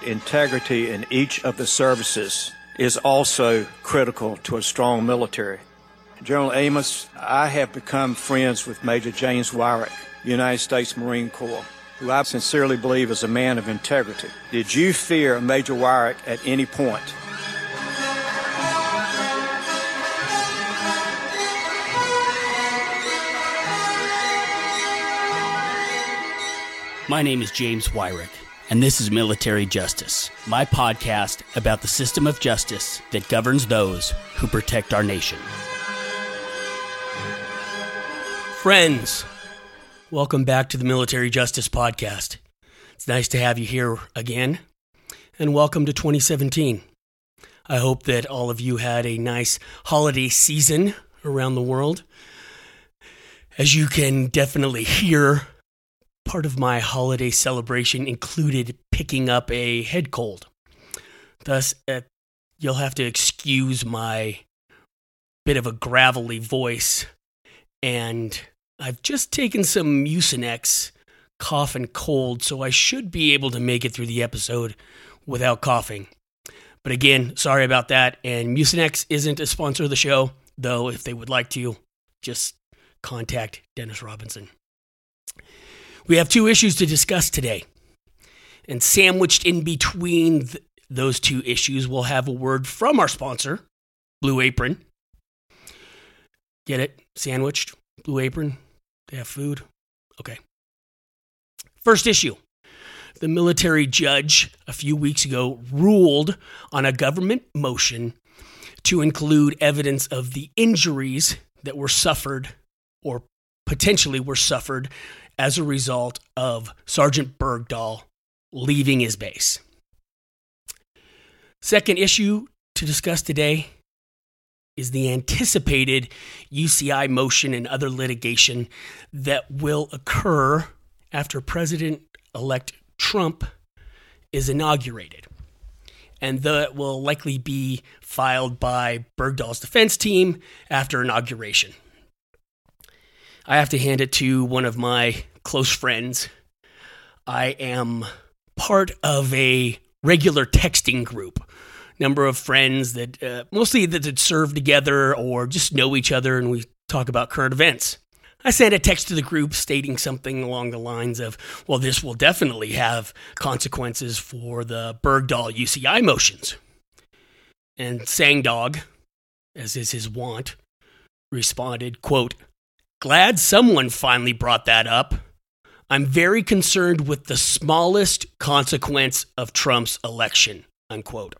Integrity in each of the services is also critical to a strong military. General Amos, I have become friends with Major James Wyrick, United States Marine Corps, who I sincerely believe is a man of integrity. Did you fear Major Wyrick at any point? My name is James Wyrick, and this is Military Justice, my podcast about the system of justice that governs those who protect our nation. Friends, welcome back to the Military Justice Podcast. It's nice to have you here again, and welcome to 2017. I hope that all of you had a nice holiday season around the world. As you can definitely hear, part of my holiday celebration included picking up a head cold. Thus, you'll have to excuse my bit of a gravelly voice. And I've just taken some Mucinex cough and cold, so I should be able to make it through the episode without coughing. But again, sorry about that. And Mucinex isn't a sponsor of the show, though if they would like to, just contact Dennis Robinson. We have two issues to discuss today, and sandwiched in between those two issues, we'll have a word from our sponsor, Blue Apron. Get it? Sandwiched? Blue Apron? They have food? Okay. First issue. The military judge a few weeks ago ruled on a government motion to include evidence of the injuries that were suffered or potentially were suffered as a result of Sergeant Bergdahl leaving his base. Second issue to discuss today is the anticipated UCI motion and other litigation that will occur after President-elect Trump is inaugurated. And that will likely be filed by Bergdahl's defense team after inauguration. I have to hand it to one of my close friends. I am part of a regular texting group. Number of friends that mostly that serve together or just know each other, and we talk about current events. I sent a text to the group stating something along the lines of, well, this will definitely have consequences for the Bergdahl UCI motions. And Sangdog, as is his wont, responded, quote, "Glad someone finally brought that up. I'm very concerned with the smallest consequence of Trump's election," unquote.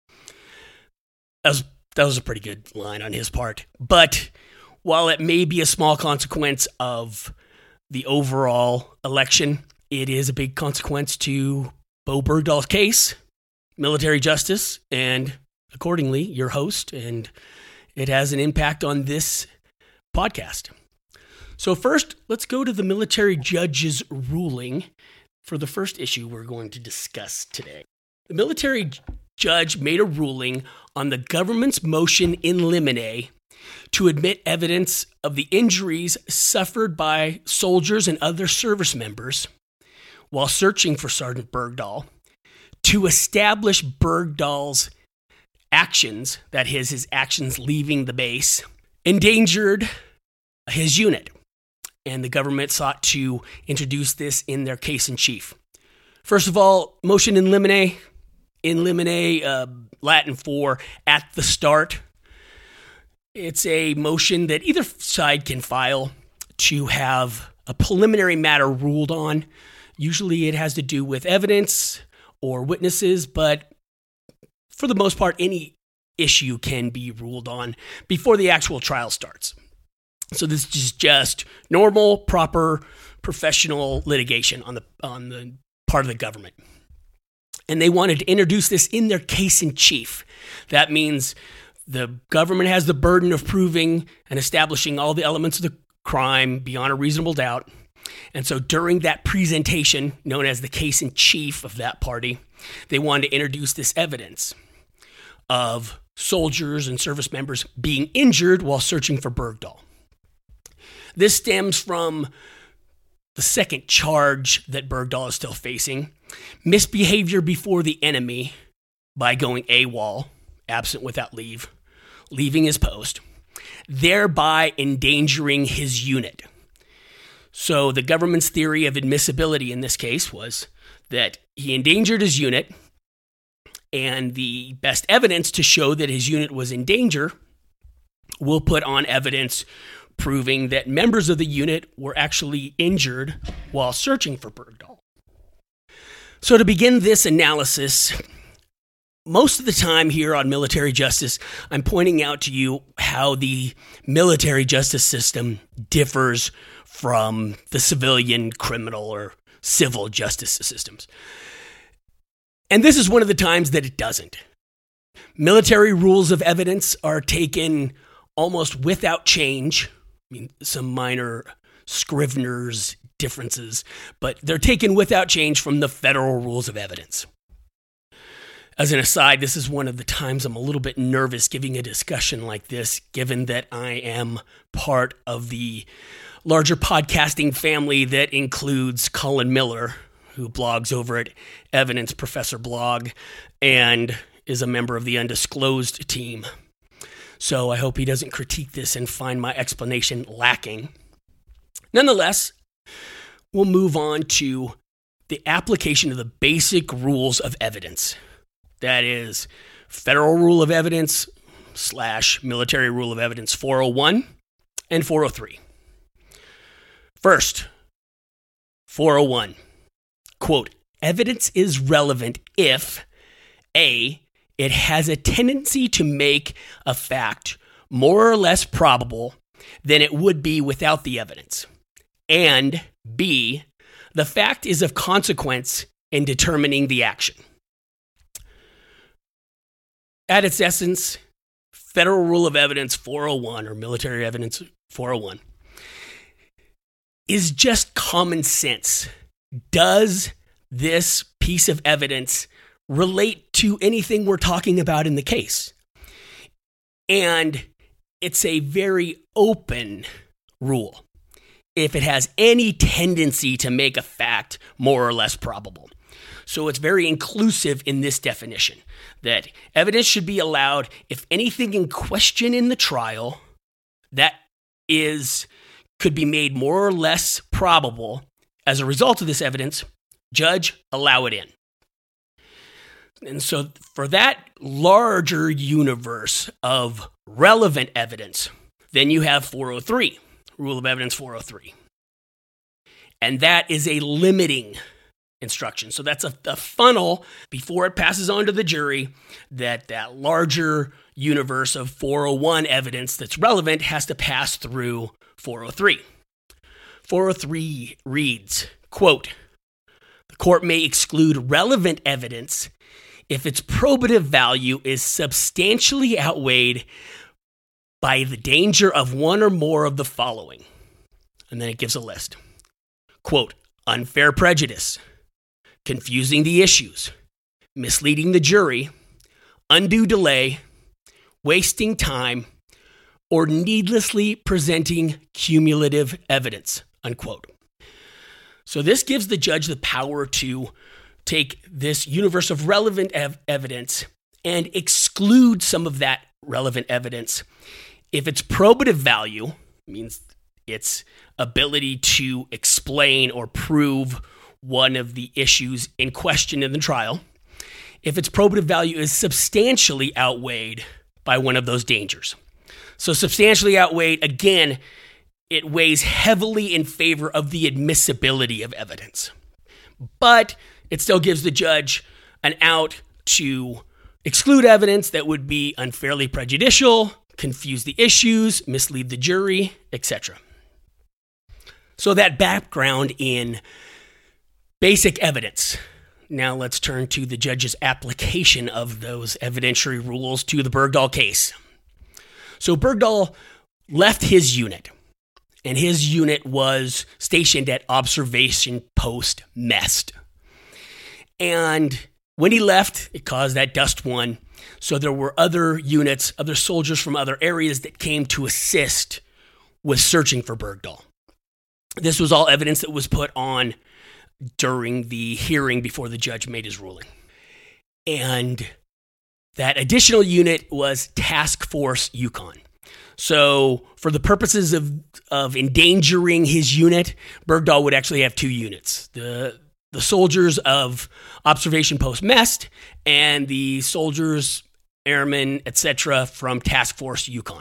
That was a pretty good line on his part. But while it may be a small consequence of the overall election, it is a big consequence to Bo Bergdahl's case, military justice, and accordingly, your host, and it has an impact on this podcast. So first, let's go to the military judge's ruling for the first issue we're going to discuss today. The military judge made a ruling on the government's motion in limine to admit evidence of the injuries suffered by soldiers and other service members while searching for Sergeant Bergdahl to establish Bergdahl's actions, that is, his actions leaving the base, endangered his unit. And the government sought to introduce this in their case in chief. First of all, motion in limine, Latin for at the start. It's a motion that either side can file to have a preliminary matter ruled on. Usually it has to do with evidence or witnesses, but for the most part, any issue can be ruled on before the actual trial starts. So this is just normal, proper, professional litigation on the part of the government. And they wanted to introduce this in their case in chief. That means the government has the burden of proving and establishing all the elements of the crime beyond a reasonable doubt. And so during that presentation, known as the case in chief of that party, they wanted to introduce this evidence of soldiers and service members being injured while searching for Bergdahl. This stems from the second charge that Bergdahl is still facing, misbehavior before the enemy by going AWOL, absent without leave, leaving his post, thereby endangering his unit. So the government's theory of admissibility in this case was that he endangered his unit, and the best evidence to show that his unit was in danger will put on evidence proving that members of the unit were actually injured while searching for Bergdahl. So to begin this analysis, most of the time here on military justice, I'm pointing out to you how the military justice system differs from the civilian, criminal, or civil justice systems. And this is one of the times that it doesn't. Military rules of evidence are taken almost without change. I mean, some minor Scrivener's differences, but they're taken without change from the federal rules of evidence. As an aside, this is one of the times I'm a little bit nervous giving a discussion like this, given that I am part of the larger podcasting family that includes Colin Miller, who blogs over at Evidence Professor Blog and is a member of the Undisclosed team. So I hope he doesn't critique this and find my explanation lacking. Nonetheless, we'll move on to the application of the basic rules of evidence. That is Federal Rule of Evidence / Military Rule of Evidence 401 and 403. First, 401. Quote, evidence is relevant if A, it has a tendency to make a fact more or less probable than it would be without the evidence, and B, the fact is of consequence in determining the action. At its essence, Federal Rule of Evidence 401, or Military Evidence 401, is just common sense. Does this piece of evidence relate to anything we're talking about in the case? And it's a very open rule. If it has any tendency to make a fact more or less probable. So it's very inclusive in this definition, that evidence should be allowed if anything in question in the trial that could be made more or less probable as a result of this evidence, judge, allow it in. And so for that larger universe of relevant evidence, then you have 403, Rule of Evidence 403. And that is a limiting instruction. So that's a funnel before it passes on to the jury, that larger universe of 401 evidence that's relevant has to pass through 403. 403 reads, quote, the court may exclude relevant evidence if its probative value is substantially outweighed by the danger of one or more of the following. And then it gives a list. Quote, unfair prejudice, confusing the issues, misleading the jury, undue delay, wasting time, or needlessly presenting cumulative evidence, unquote. So this gives the judge the power to take this universe of relevant evidence and exclude some of that relevant evidence if its probative value, means its ability to explain or prove one of the issues in question in the trial, if its probative value is substantially outweighed by one of those dangers. So substantially outweighed, again, it weighs heavily in favor of the admissibility of evidence. But it still gives the judge an out to exclude evidence that would be unfairly prejudicial, confuse the issues, mislead the jury, etc. So that background in basic evidence. Now let's turn to the judge's application of those evidentiary rules to the Bergdahl case. So Bergdahl left his unit, and his unit was stationed at Observation Post Mest. And when he left, it caused that dust one. So there were other units, other soldiers from other areas that came to assist with searching for Bergdahl. This was all evidence that was put on during the hearing before the judge made his ruling. And that additional unit was Task Force Yukon. So for the purposes of endangering his unit, Bergdahl would actually have two units. The soldiers of Observation Post Mest and the soldiers, airmen, etc. from Task Force Yukon.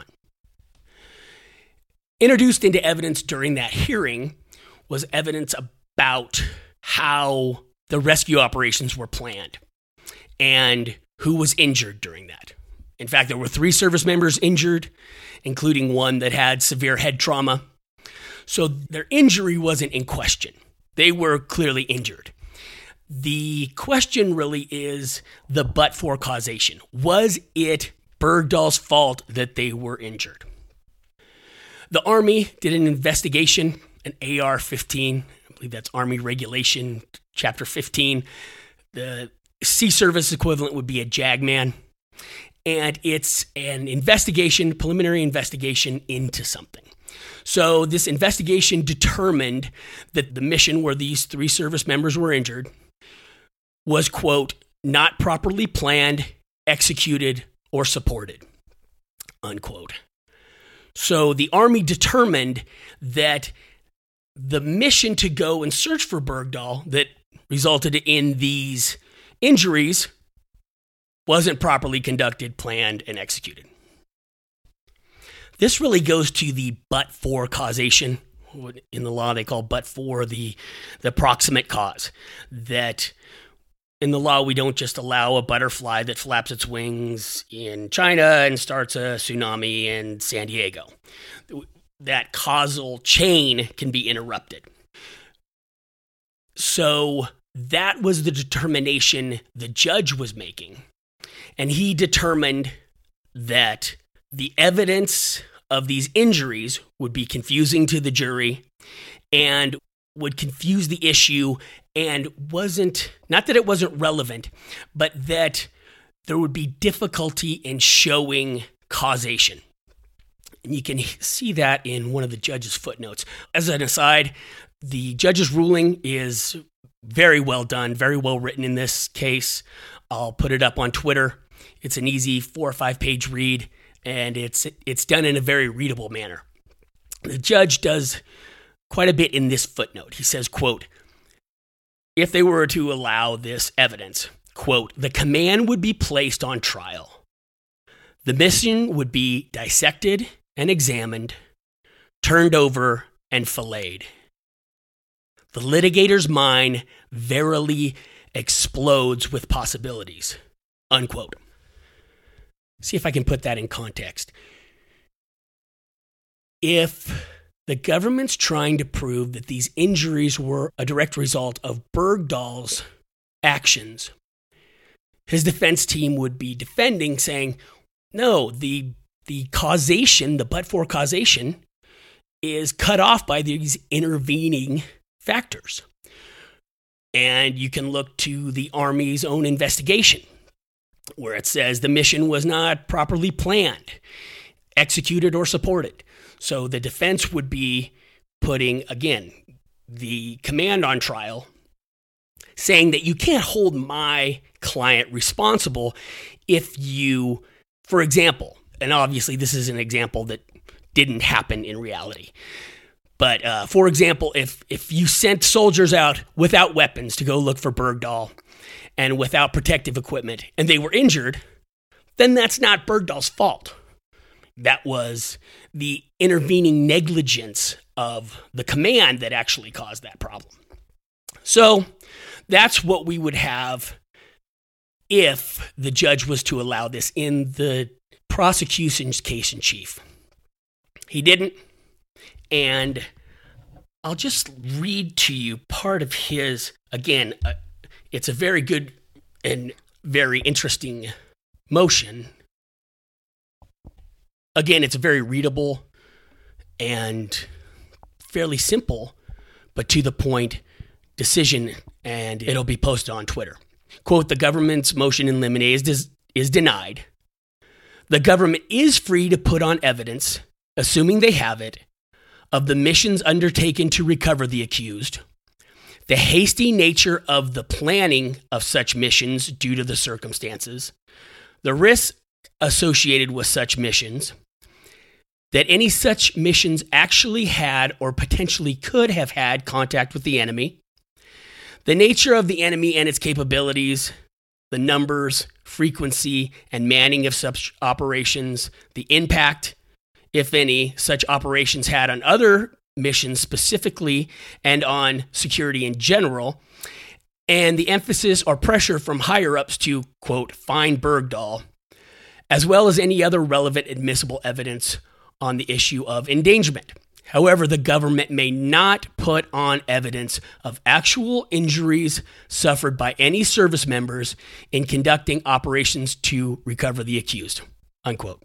Introduced into evidence during that hearing was evidence about how the rescue operations were planned and who was injured during that. In fact, there were 3 service members injured, including one that had severe head trauma. So their injury wasn't in question. They were clearly injured. The question really is the but-for causation. Was it Bergdahl's fault that they were injured? The Army did an investigation, an AR-15. I believe that's Army Regulation, Chapter 15. The Sea Service equivalent would be a JAGMAN. And it's an investigation, preliminary investigation into something. So this investigation determined that the mission where these 3 service members were injured was, quote, not properly planned, executed, or supported, unquote. So the Army determined that the mission to go and search for Bergdahl that resulted in these injuries wasn't properly conducted, planned, and executed. This really goes to the but-for causation. In the law, they call but-for the proximate cause. That in the law, we don't just allow a butterfly that flaps its wings in China and starts a tsunami in San Diego. That causal chain can be interrupted. So that was the determination the judge was making. And he determined that the evidence of these injuries would be confusing to the jury and would confuse the issue and not that it wasn't relevant, but that there would be difficulty in showing causation. And you can see that in one of the judge's footnotes. As an aside, the judge's ruling is very well done, very well written in this case. I'll put it up on Twitter. It's an easy 4 or 5 page read, and it's done in a very readable manner. The judge does quite a bit in this footnote. He says, quote, if they were to allow this evidence, quote, the command would be placed on trial. The mission would be dissected and examined, turned over and filleted. The litigator's mind verily explodes with possibilities, unquote. See if I can put that in context. If the government's trying to prove that these injuries were a direct result of Bergdahl's actions, his defense team would be defending, saying, no, the causation, the but-for causation, is cut off by these intervening factors. And you can look to the Army's own investigation, where it says the mission was not properly planned, executed, or supported. So the defense would be putting, again, the command on trial, saying that you can't hold my client responsible if you, for example, and obviously this is an example that didn't happen in reality, but for example, if you sent soldiers out without weapons to go look for Bergdahl and without protective equipment and they were injured, then that's not Bergdahl's fault. That was the intervening negligence of the command that actually caused that problem. So that's what we would have if the judge was to allow this in the prosecution's case in chief. He didn't, and I'll just read to you part of his, again, it's a very good and very interesting motion. Again, it's very readable and fairly simple, but to the point decision, and it'll be posted on Twitter. Quote, the government's motion in limine is denied. The government is free to put on evidence, assuming they have it, of the missions undertaken to recover the accused, the hasty nature of the planning of such missions due to the circumstances, the risks associated with such missions, that any such missions actually had or potentially could have had contact with the enemy, the nature of the enemy and its capabilities, the numbers, frequency, and manning of such operations, the impact, if any, such operations had on other missions specifically and on security in general, and the emphasis or pressure from higher-ups to, quote, find Bergdahl, as well as any other relevant admissible evidence on the issue of endangerment. However, the government may not put on evidence of actual injuries suffered by any service members in conducting operations to recover the accused, unquote.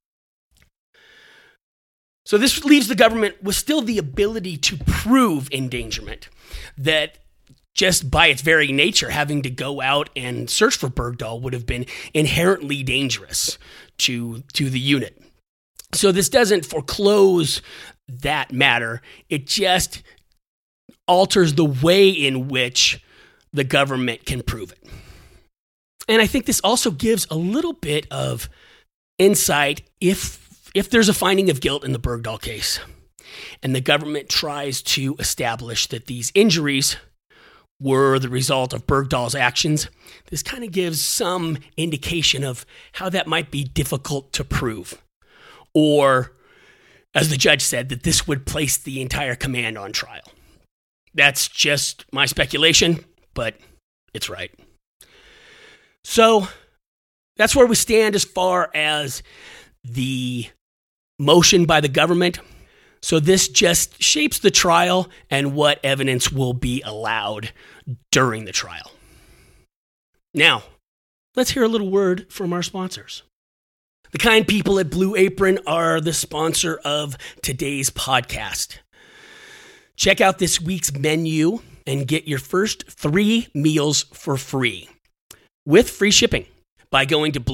So this leaves the government with still the ability to prove endangerment, that just by its very nature, having to go out and search for Bergdahl would have been inherently dangerous to the unit. So this doesn't foreclose that matter. It just alters the way in which the government can prove it. And I think this also gives a little bit of insight if there's a finding of guilt in the Bergdahl case and the government tries to establish that these injuries were the result of Bergdahl's actions. This kind of gives some indication of how that might be difficult to prove. Or, as the judge said, that this would place the entire command on trial. That's just my speculation, but it's right. So, that's where we stand as far as the motion by the government. So this just shapes the trial and what evidence will be allowed during the trial. Now, let's hear a little word from our sponsors. The kind people at Blue Apron are the sponsor of today's podcast. Check out this week's menu and get your first 3 meals for free with free shipping by going to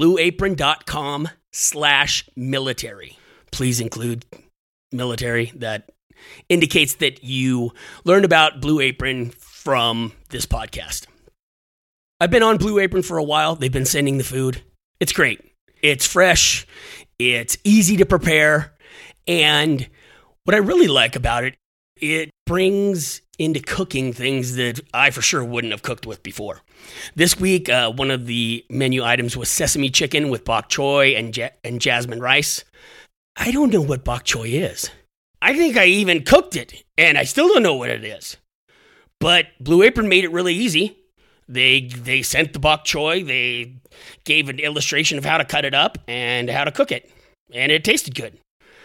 blueapron.com/military. Please include military. That indicates that you learned about Blue Apron from this podcast. I've been on Blue Apron for a while. They've been sending the food. It's great. It's fresh. It's easy to prepare. And what I really like about it, it brings into cooking things that I for sure wouldn't have cooked with before. This week, one of the menu items was sesame chicken with bok choy and jasmine rice. I don't know what bok choy is. I think I even cooked it, and I still don't know what it is. But Blue Apron made it really easy. They sent the bok choy. They gave an illustration of how to cut it up and how to cook it, and it tasted good.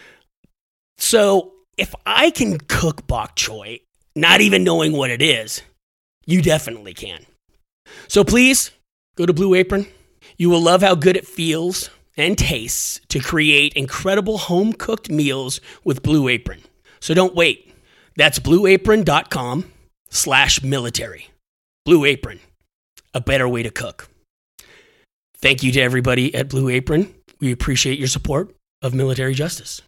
So if I can cook bok choy, not even knowing what it is, you definitely can. So please go to Blue Apron. You will love how good it feels and tastes to create incredible home-cooked meals with Blue Apron. So don't wait. That's blueapron.com/military. Blue Apron, a better way to cook. Thank you to everybody at Blue Apron. We appreciate your support of military justice.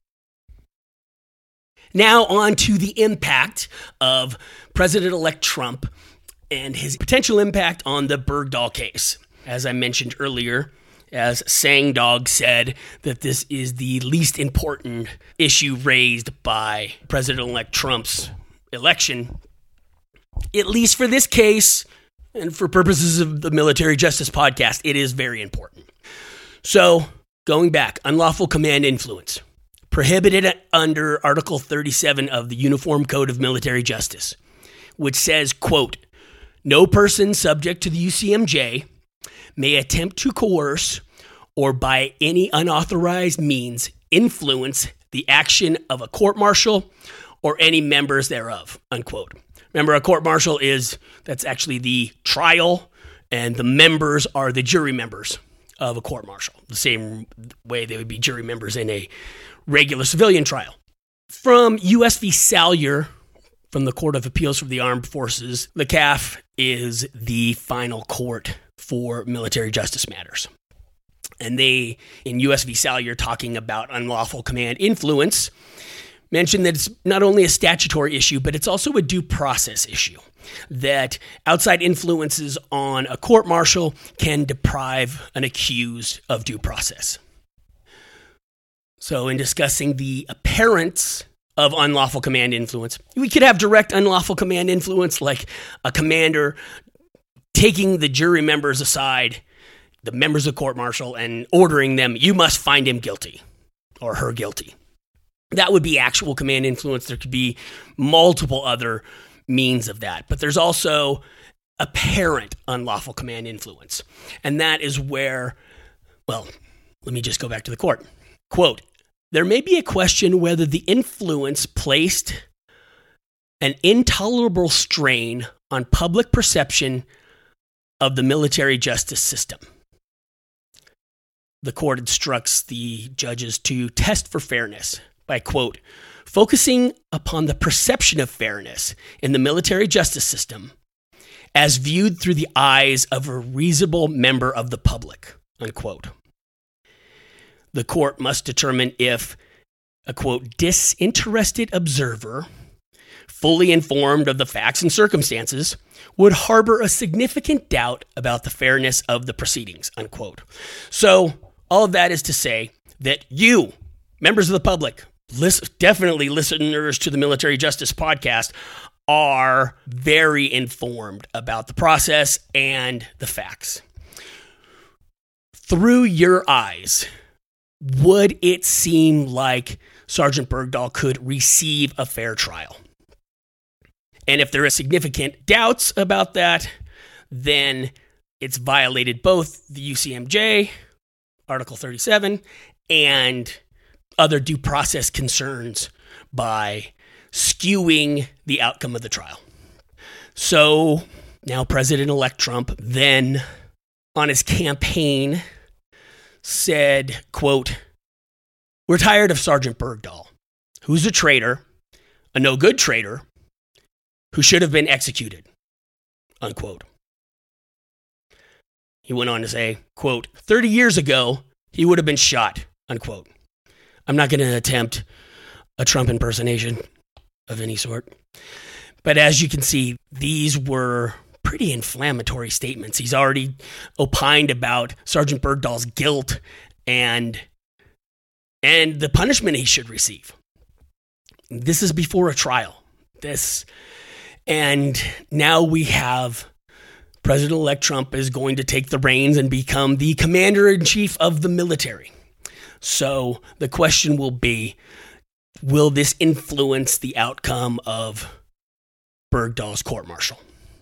Now on to the impact of President-elect Trump and his potential impact on the Bergdahl case. As I mentioned earlier, as Sangdog said, that this is the least important issue raised by President-elect Trump's election, at least for this case and for purposes of the Military Justice Podcast, it is very important. So, going back, unlawful command influence, prohibited under Article 37 of the Uniform Code of Military Justice, which says, quote, no person subject to the UCMJ may attempt to coerce or by any unauthorized means influence the action of a court-martial or any members thereof, unquote. Remember, a court-martial that's actually the trial, and the members are the jury members of a court-martial, the same way they would be jury members in a regular civilian trial. From U.S. v. Salyer, from the Court of Appeals for the Armed Forces, the CAF is the final court for military justice matters. And they, in U.S. v. Salyer, talking about unlawful command influence, mentioned that it's not only a statutory issue, but it's also a due process issue, that outside influences on a court-martial can deprive an accused of due process. So in discussing the appearance of unlawful command influence, we could have direct unlawful command influence, like a commander taking the jury members aside, the members of court-martial, and ordering them, you must find him guilty or her guilty. That would be actual command influence. There could be multiple other means of that. But there's also apparent unlawful command influence. And that is where, well, let me just go back to the court. Quote, there may be a question whether the influence placed an intolerable strain on public perception of the military justice system. The court instructs the judges to test for fairness by, quote, focusing upon the perception of fairness in the military justice system as viewed through the eyes of a reasonable member of the public, unquote. The court must determine if a, quote, disinterested observer, fully informed of the facts and circumstances, would harbor a significant doubt about the fairness of the proceedings, unquote. So all of that is to say that you, members of the public, definitely listeners to the Military Justice Podcast, are very informed about the process and the facts. Through your eyes, would it seem like Sergeant Bergdahl could receive a fair trial? And if there are significant doubts about that, then it's violated both the UCMJ, Article 37, and other due process concerns by skewing the outcome of the trial. So now President-elect Trump then on his campaign said, quote, we're tired of Sergeant Bergdahl, who's a traitor, a no-good traitor, who should have been executed, unquote. He went on to say, quote, 30 years ago, he would have been shot, unquote. I'm not going to attempt a Trump impersonation of any sort. But as you can see, these were pretty inflammatory statements. He's already opined about Sergeant Bergdahl's guilt and the punishment he should receive. This is before a trial. And now we have President-elect Trump is going to take the reins and become the commander-in-chief of the military. So the question will be, will this influence the outcome of Bergdahl's court-martial?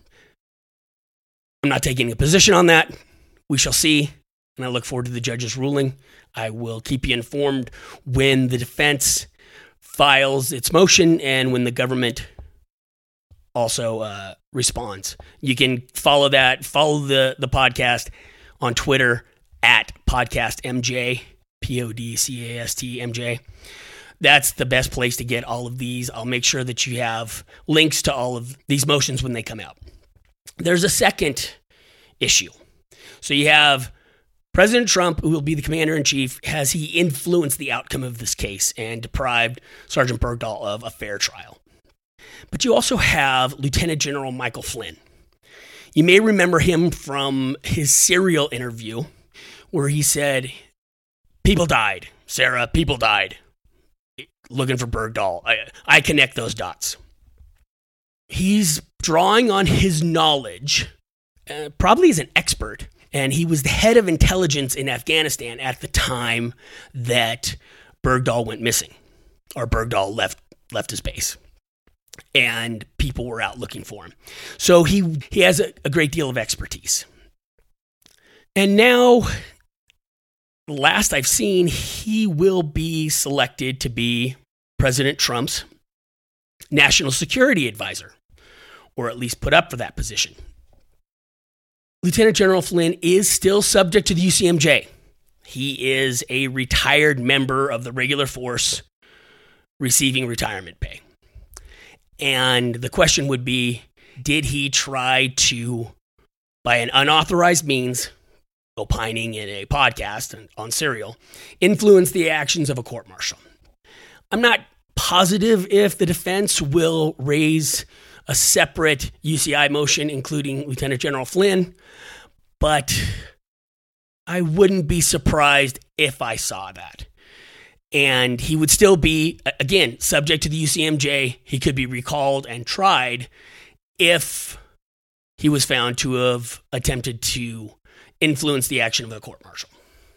I'm not taking a position on that. We shall see, and I look forward to the judge's ruling. I will keep you informed when the defense files its motion and when the government also responds. You can follow the podcast on Twitter at podcastmj, PODCASTMJ. That's the best place to get all of these. I'll make sure that you have links to all of these motions when they come out. There's a second issue. So you have President Trump, who will be the commander-in-chief, has he influenced the outcome of this case and deprived Sergeant Bergdahl of a fair trial? But you also have Lieutenant General Michael Flynn. You may remember him from his Serial interview where he said, people died, Sarah, people died. Looking for Bergdahl. I connect those dots. He's drawing on his knowledge, probably as an expert, and he was the head of intelligence in Afghanistan at the time that Bergdahl went missing, or Bergdahl left his base, and people were out looking for him. So he has a great deal of expertise. And now, last I've seen, he will be selected to be President Trump's national security advisor, or at least put up for that position. Lieutenant General Flynn is still subject to the UCMJ. He is a retired member of the regular force receiving retirement pay. And the question would be, did he try to, by an unauthorized means, opining in a podcast on Serial, influence the actions of a court-martial? I'm not positive if the defense will raise a separate UCI motion, including Lieutenant General Flynn, but I wouldn't be surprised if I saw that. And he would still be, again, subject to the UCMJ. He could be recalled and tried if he was found to have attempted to influence the action of a court-martial.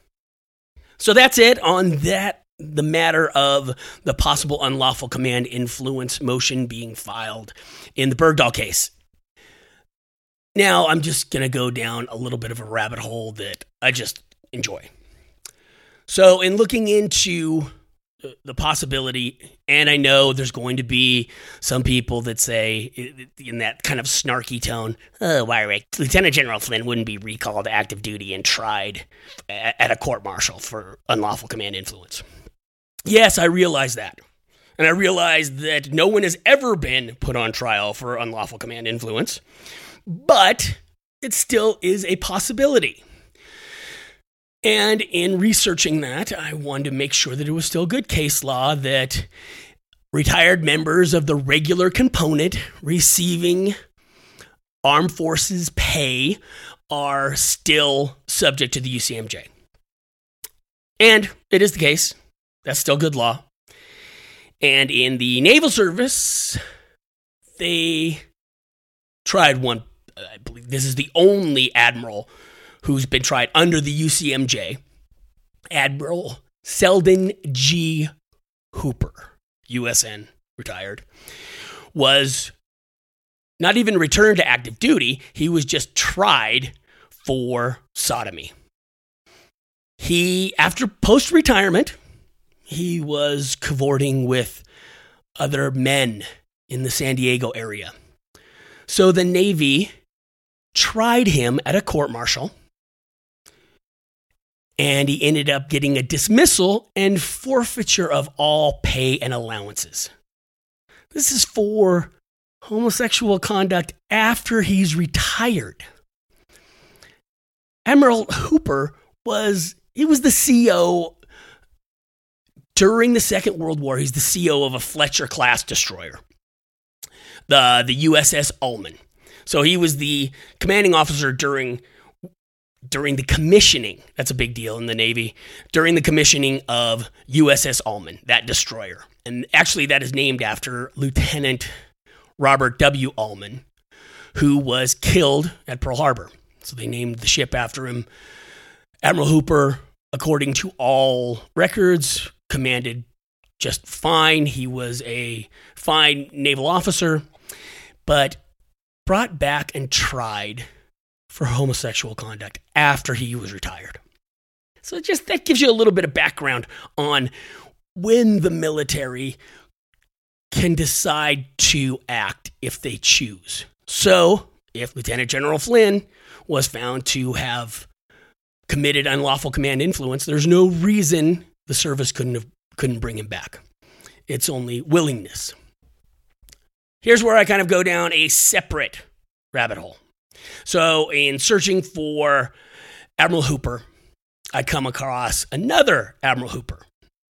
So that's it on that, the matter of the possible unlawful command influence motion being filed in the Bergdahl case. Now, I'm just going to go down a little bit of a rabbit hole that I just enjoy. So in looking into the possibility, and I know there's going to be some people that say, in that kind of snarky tone, oh, Wyrick, Lieutenant General Flynn wouldn't be recalled to active duty and tried at a court-martial for unlawful command influence. Yes, I realize that. And I realize that no one has ever been put on trial for unlawful command influence, but it still is a possibility. And in researching that, I wanted to make sure that it was still good case law that retired members of the regular component receiving armed forces pay are still subject to the UCMJ. And it is the case. That's still good law. And in the Naval Service, they tried one. I believe this is the only admiral who's been tried under the UCMJ, Admiral Selden G. Hooper, USN, retired, was not even returned to active duty. He was just tried for sodomy. He, after post-retirement, he was cavorting with other men in the San Diego area. So the Navy tried him at a court-martial, and he ended up getting a dismissal and forfeiture of all pay and allowances. This is for homosexual conduct after he's retired. Admiral Hooper was the CO during the Second World War. He's the CO of a Fletcher-class destroyer, the USS Ullman. So he was the commanding officer during the commissioning. That's a big deal in the Navy. During the commissioning of USS Ullman, that destroyer. And actually that is named after Lieutenant Robert W. Ullman, who was killed at Pearl Harbor. So they named the ship after him. Admiral Hooper, according to all records, commanded just fine. He was a fine naval officer, but brought back and tried for homosexual conduct after he was retired. So just that gives you a little bit of background on when the military can decide to act if they choose. So if Lieutenant General Flynn was found to have committed unlawful command influence, there's no reason the service couldn't bring him back. It's only willingness. Here's where I kind of go down a separate rabbit hole. So in searching for Admiral Hooper, I come across another Admiral Hooper.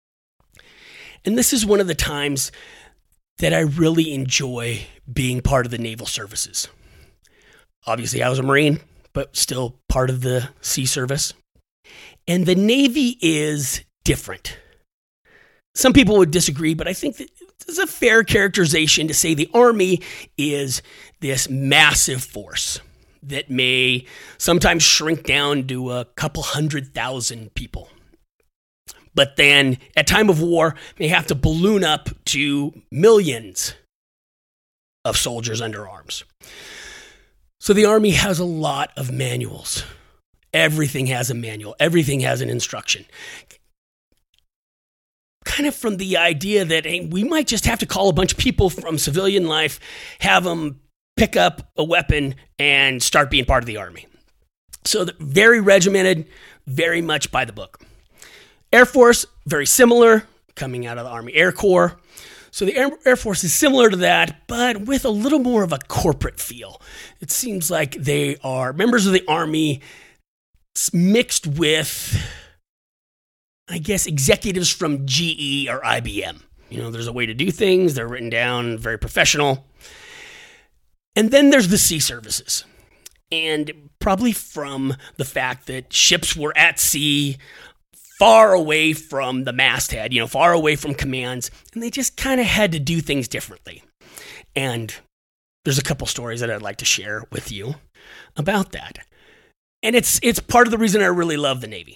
And this is one of the times that I really enjoy being part of the naval services. Obviously, I was a Marine, but still part of the Sea Service. And the Navy is different. Some people would disagree, but I think that it's a fair characterization to say the Army is this massive force that may sometimes shrink down to a couple 100,000 people. But then at time of war, may have to balloon up to millions of soldiers under arms. So the Army has a lot of manuals. Everything has a manual. Everything has an instruction. Kind of from the idea that, hey, we might just have to call a bunch of people from civilian life, have them pick up a weapon and start being part of the Army. So very regimented, very much by the book. Air Force, very similar, coming out of the Army Air Corps. So the Air Force is similar to that, but with a little more of a corporate feel. It seems like they are members of the Army mixed with, I guess, executives from GE or IBM. There's a way to do things. They're written down, very professional. And then there's the sea services. And probably from the fact that ships were at sea, far away from the masthead, far away from commands, and they just kind of had to do things differently. And there's a couple stories that I'd like to share with you about that. And it's part of the reason I really love the Navy.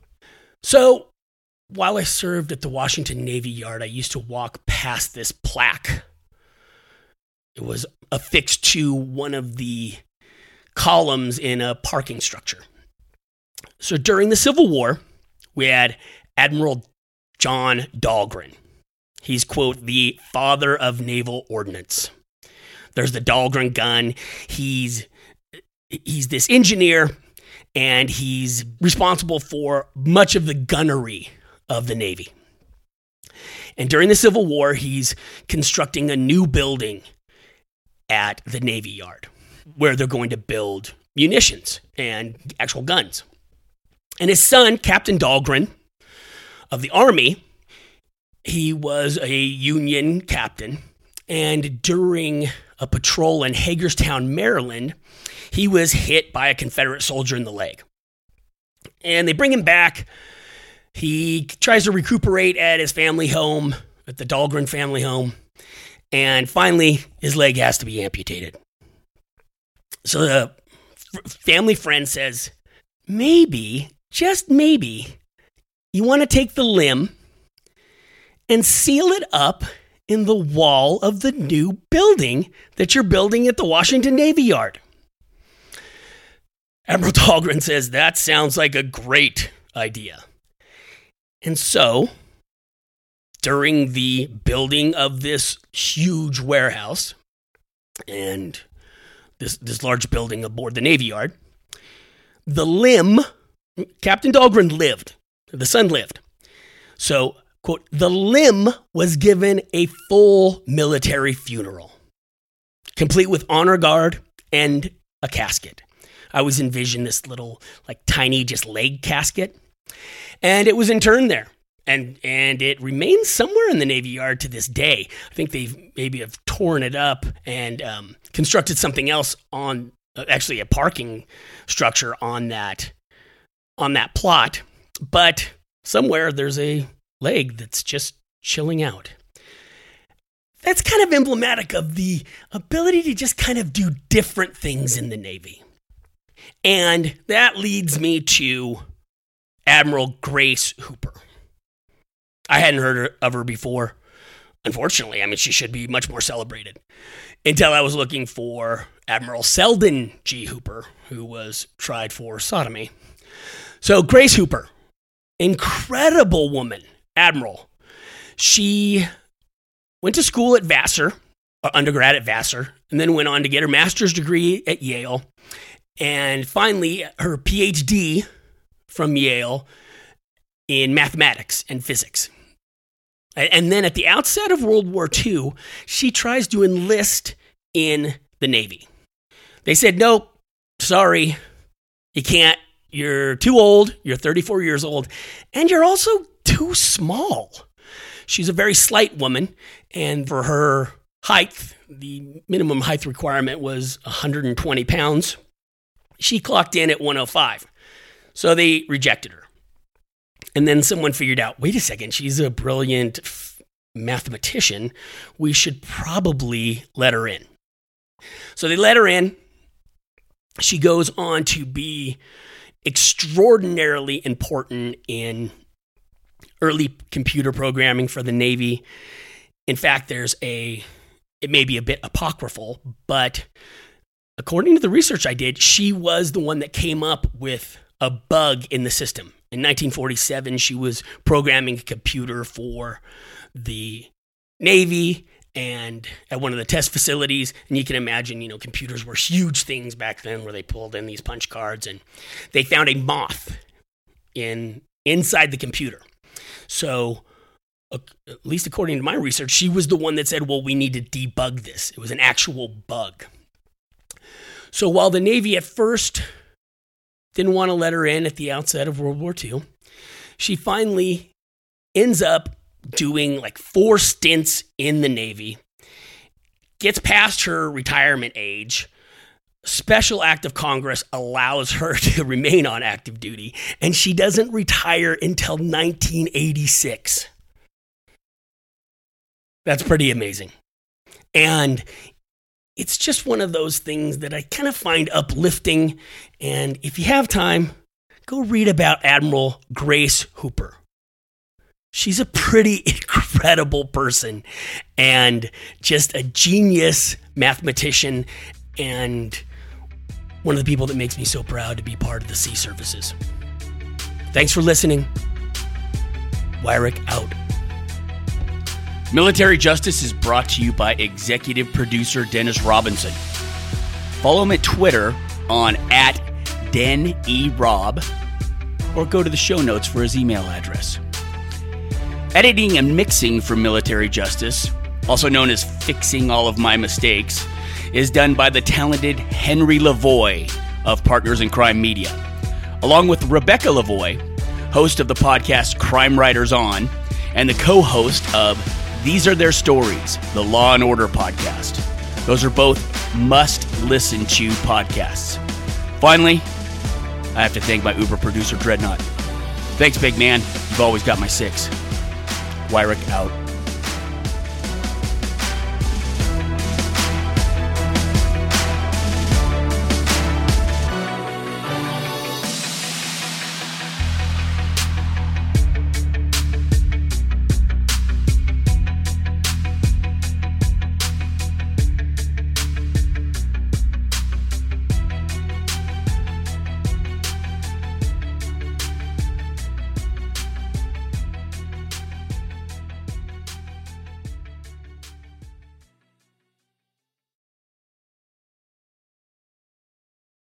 So while I served at the Washington Navy Yard, I used to walk past this plaque. It was affixed to one of the columns in a parking structure. So during the Civil War, we had Admiral John Dahlgren. He's, quote, the father of naval ordnance. There's the Dahlgren gun. He's this engineer, and he's responsible for much of the gunnery of the Navy. And during the Civil War, he's constructing a new building at the Navy Yard where they're going to build munitions and actual guns. And his son, Captain Dahlgren of the Army, he was a Union captain. And during a patrol in Hagerstown, Maryland, he was hit by a Confederate soldier in the leg. And they bring him back. He tries to recuperate at his family home, at the Dahlgren family home. And finally, his leg has to be amputated. So the family friend says, maybe, just maybe, you want to take the limb and seal it up in the wall of the new building that you're building at the Washington Navy Yard. Admiral Dahlgren says, that sounds like a great idea. And so, during the building of this huge warehouse and this large building aboard the Navy Yard, the limb, Captain Dahlgren lived. The son lived. So, quote, the limb was given a full military funeral, complete with honor guard and a casket. I always envisioned this little, tiny, just leg casket. And it was interned there. And it remains somewhere in the Navy Yard to this day. I think they maybe have torn it up and constructed something else on, actually a parking structure on that plot. But somewhere there's a leg that's just chilling out. That's kind of emblematic of the ability to just kind of do different things in the Navy. And that leads me to Admiral Grace Hooper. I hadn't heard of her before. Unfortunately, she should be much more celebrated. Until I was looking for Admiral Selden G. Hooper, who was tried for sodomy. So Grace Hooper, incredible woman, Admiral. She went to school at Vassar, undergrad at Vassar, and then went on to get her master's degree at Yale. And finally, her PhD from Yale in mathematics and physics. And then at the outset of World War II, she tries to enlist in the Navy. They said, nope, sorry, you can't. You're too old. You're 34 years old. And you're also too small. She's a very slight woman. And for her height, the minimum height requirement was 120 pounds. She clocked in at 105. So they rejected her. And then someone figured out, wait a second, she's a brilliant mathematician. We should probably let her in. So they let her in. She goes on to be extraordinarily important in early computer programming for the Navy. In fact, it may be a bit apocryphal, but according to the research I did, she was the one that came up with a bug in the system. In 1947, she was programming a computer for the Navy and at one of the test facilities. And you can imagine, computers were huge things back then where they pulled in these punch cards, and they found a moth inside the computer. So, at least according to my research, she was the one that said, well, we need to debug this. It was an actual bug. So while the Navy at first didn't want to let her in at the outset of World War II, she finally ends up doing like 4 stints in the Navy, gets past her retirement age. Special act of Congress allows her to remain on active duty, and she doesn't retire until 1986. That's pretty amazing. And it's just one of those things that I kind of find uplifting. And if you have time, go read about Admiral Grace Hooper. She's a pretty incredible person and just a genius mathematician and one of the people that makes me so proud to be part of the Sea Services. Thanks for listening. Wyrick out. Military Justice is brought to you by executive producer Dennis Robinson. Follow him at Twitter on @DenERob, or go to the show notes for his email address. Editing and mixing for Military Justice, also known as Fixing All of My Mistakes, is done by the talented Henry Lavoie of Partners in Crime Media, along with Rebecca Lavoie, host of the podcast Crime Writers On, and the co-host of These Are Their Stories, the Law and Order podcast. Those are both must-listen-to podcasts. Finally, I have to thank my Uber producer, Dreadnought. Thanks, big man. You've always got my 6. Wyrick out.